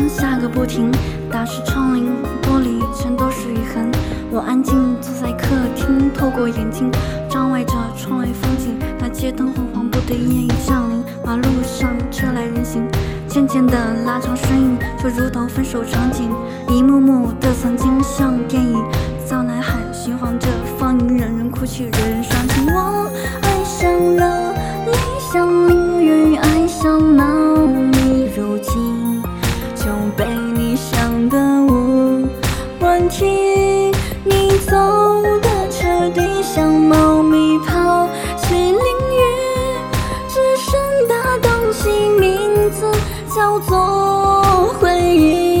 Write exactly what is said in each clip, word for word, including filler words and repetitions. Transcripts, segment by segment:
声下个不停，打湿窗棂，玻璃全都是雨痕。我安静坐在客厅，透过眼睛张望着窗外风景。那街灯昏黄不的夜已降临，马路上车来人行，渐渐地拉长身影，就如同分手场景。一幕幕的曾经像电影，藏南海循环着放映，人人哭泣，人人伤心。我爱上了理想领域，爱上猫咪，如今就被你想得无问题。你走的彻底，像猫咪抛弃领域，只剩的东西名字叫做回忆。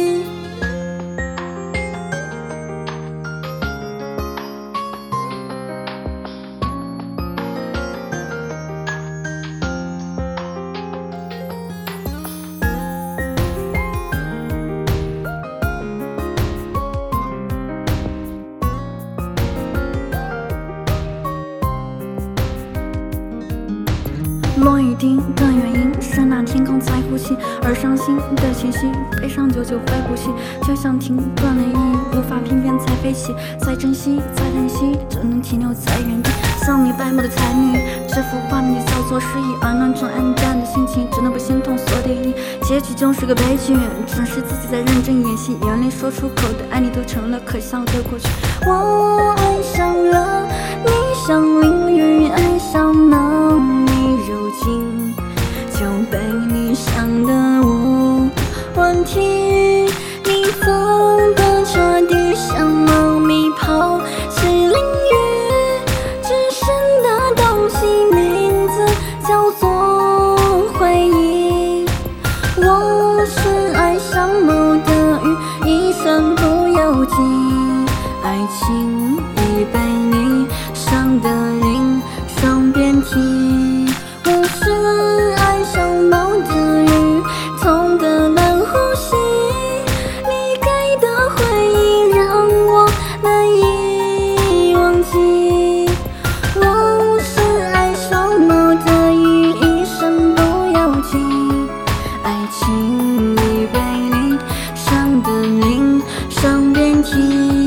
落雨滴的原因是那天空在呼吸，而伤心的情绪悲伤久久会呼吸，就像停断了翼，无法翩翩再飞起，再珍惜再叹息，只能停留在原地。像你白目的才女，这幅画面叫做诗意，而那种暗淡的心情只能被心痛所定义。结局就是个悲剧，只是自己在认真演戏，眼泪说出口的爱你都成了可笑的过去。我爱上了你像淋雨，爱上猫咪，如今就被你想得无问题。你走的彻底，像猫咪抛弃领域，只剩的东西名字叫做回忆。我是爱上某的鱼，一生不由己，爱情已被你伤得淋上遍体。我是爱上某的鱼，痛得难呼吸，你给的回忆让我难以忘记。我是爱上某的鱼，一生不由己，爱情已被你伤得淋上遍体。